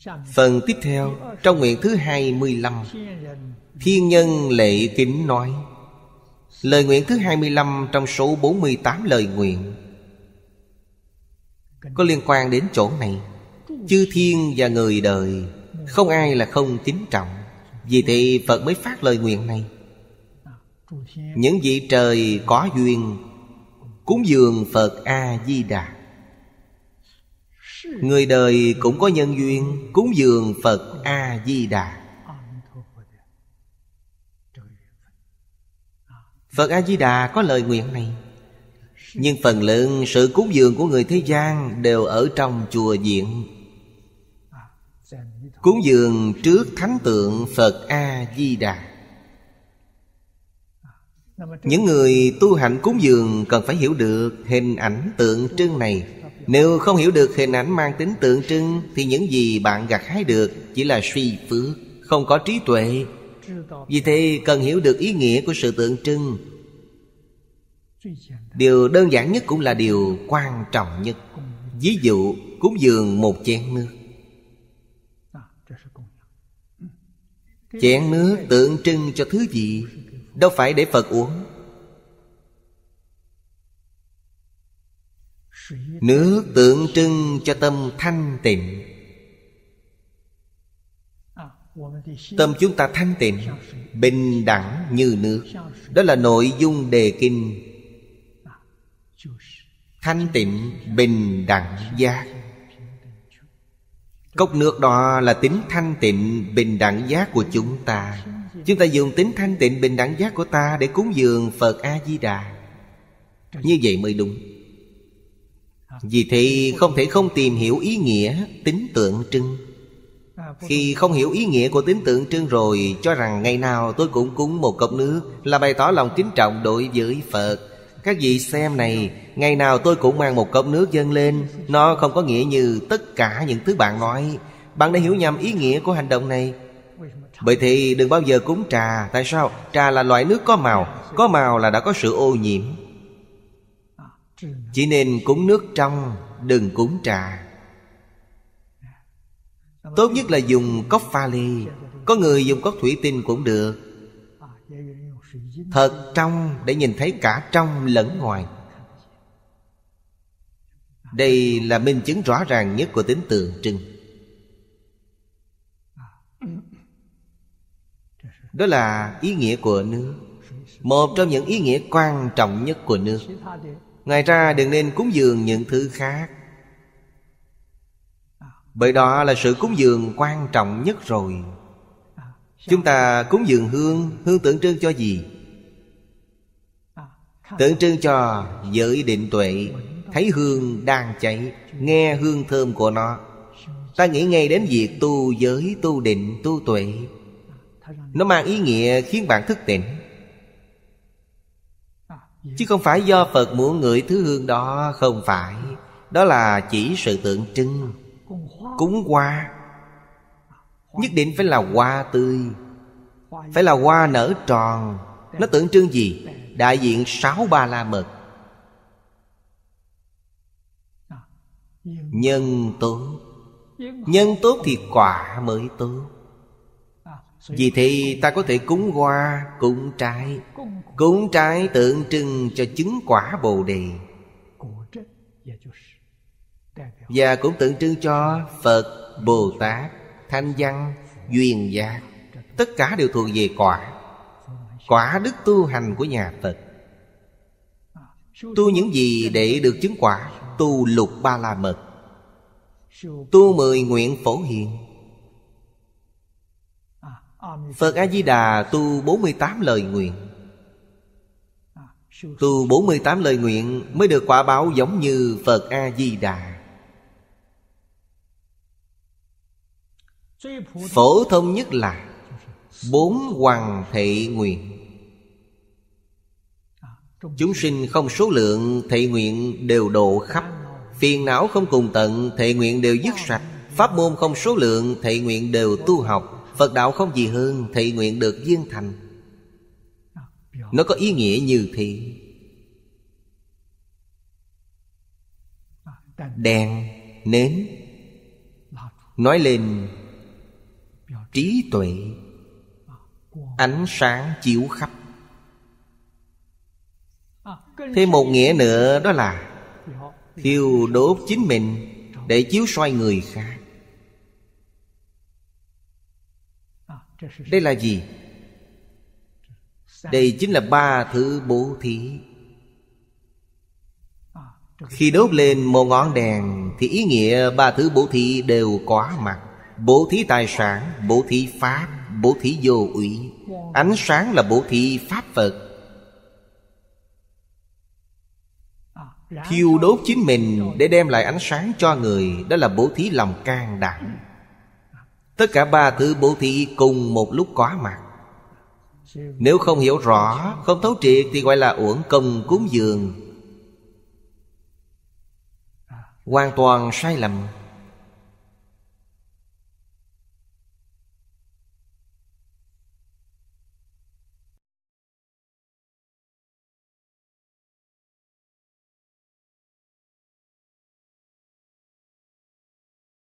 Phần tiếp theo, trong nguyện thứ 25, Thiên Nhân Lễ Kính nói. Lời nguyện thứ 25 trong số 48 lời nguyện có liên quan đến chỗ này. Chư thiên và người đời không ai là không kính trọng. Vì thế Phật mới phát lời nguyện này. Những vị trời có duyên cúng dường Phật A-di-đà. Người đời cũng có nhân duyên cúng dường Phật A-di-đà. Phật A-di-đà có lời nguyện này. Nhưng phần lớn sự cúng dường của người thế gian đều ở trong chùa viện. Cúng dường trước thánh tượng Phật A-di-đà. Những người tu hạnh cúng dường cần phải hiểu được hình ảnh tượng trưng này. Nếu không hiểu được hình ảnh mang tính tượng trưng thì những gì bạn gặt hái được chỉ là suy phước, không có trí tuệ. Vì thế cần hiểu được ý nghĩa của sự tượng trưng. Điều đơn giản nhất cũng là điều quan trọng nhất. Ví dụ cúng dường một chén nước. Chén nước tượng trưng cho thứ gì? Đâu phải để Phật uống. Nước tượng trưng cho tâm thanh tịnh. Tâm chúng ta thanh tịnh, bình đẳng như nước. Đó là nội dung đề kinh. Thanh tịnh, bình đẳng giác. Cốc nước đó là tính thanh tịnh, bình đẳng giác của chúng ta. Chúng ta dùng tính thanh tịnh, bình đẳng giác của ta để cúng dường Phật A-di-đà. Như vậy mới đúng. Vì thế không thể không tìm hiểu ý nghĩa tính tượng trưng. Khi không hiểu ý nghĩa của tính tượng trưng rồi, cho rằng ngày nào tôi cũng cúng một cốc nước là bày tỏ lòng kính trọng đối với Phật. Các vị xem này, ngày nào tôi cũng mang một cốc nước dâng lên. Nó không có nghĩa như tất cả những thứ bạn nói. Bạn đã hiểu nhầm ý nghĩa của hành động này. Bởi thì đừng bao giờ cúng trà. Tại sao? Trà là loại nước có màu. Có màu là đã có sự ô nhiễm. Chỉ nên cúng nước trong, đừng cúng trà. Tốt nhất là dùng cốc pha lê. Có người dùng cốc thủy tinh cũng được. Thật trong để nhìn thấy cả trong lẫn ngoài. Đây là minh chứng rõ ràng nhất của tính tượng trưng. Đó là ý nghĩa của nước. Một trong những ý nghĩa quan trọng nhất của nước. Ngoài ra đừng nên cúng dường những thứ khác. Bởi đó là sự cúng dường quan trọng nhất rồi. Chúng ta cúng dường hương. Hương tượng trưng cho gì? Tượng trưng cho giới định tuệ. Thấy hương đang cháy, nghe hương thơm của nó, ta nghĩ ngay đến việc tu giới, tu định, tu tuệ. Nó mang ý nghĩa khiến bạn thức tỉnh. Chứ không phải do Phật muốn ngửi thứ hương đó. Không phải. Đó là chỉ sự tượng trưng. Cúng hoa nhất định phải là hoa tươi, phải là hoa nở tròn. Nó tượng trưng gì? Đại diện 6 Ba La Mật. Nhân tốt. Nhân tốt thì quả mới tốt. Vì thế ta có thể cúng hoa, cúng trái. Cúng trái tượng trưng cho chứng quả Bồ Đề, và cũng tượng trưng cho Phật, Bồ Tát, Thanh Văn, Duyên Giác. Tất cả đều thuộc về quả. Quả đức tu hành của nhà Phật. Tu những gì để được chứng quả? Tu Lục Ba La Mật, tu 10 nguyện phổ hiền. Phật A-di-đà tu 48 lời nguyện. Tu 48 lời nguyện mới được quả báo giống như Phật A-di-đà. Phổ thông nhất là 4 hoằng thệ nguyện. Chúng sinh không số lượng, thệ nguyện đều độ khắp. Phiền não không cùng tận, thệ nguyện đều dứt sạch. Pháp môn không số lượng, thệ nguyện đều tu học. Phật đạo không gì hơn, thệ nguyện được viên thành. Nó có ý nghĩa như thế. Đèn, nến, nói lên trí tuệ, ánh sáng chiếu khắp. Thêm một nghĩa nữa đó là thiêu đốt chính mình để chiếu soi người khác. Đây là gì? Đây chính là ba thứ bố thí. Khi đốt lên một ngọn đèn thì ý nghĩa ba thứ bố thí đều có mặt. Bố thí tài sản, bố thí pháp, bố thí vô úy. Ánh sáng là bố thí pháp Phật. Thiêu đốt chính mình để đem lại ánh sáng cho người, đó là bố thí lòng can đảm. Tất cả ba thứ bố thí cùng một lúc có mặt. Nếu không hiểu rõ, không thấu triệt thì gọi là uổng công cúng dường, hoàn toàn sai lầm.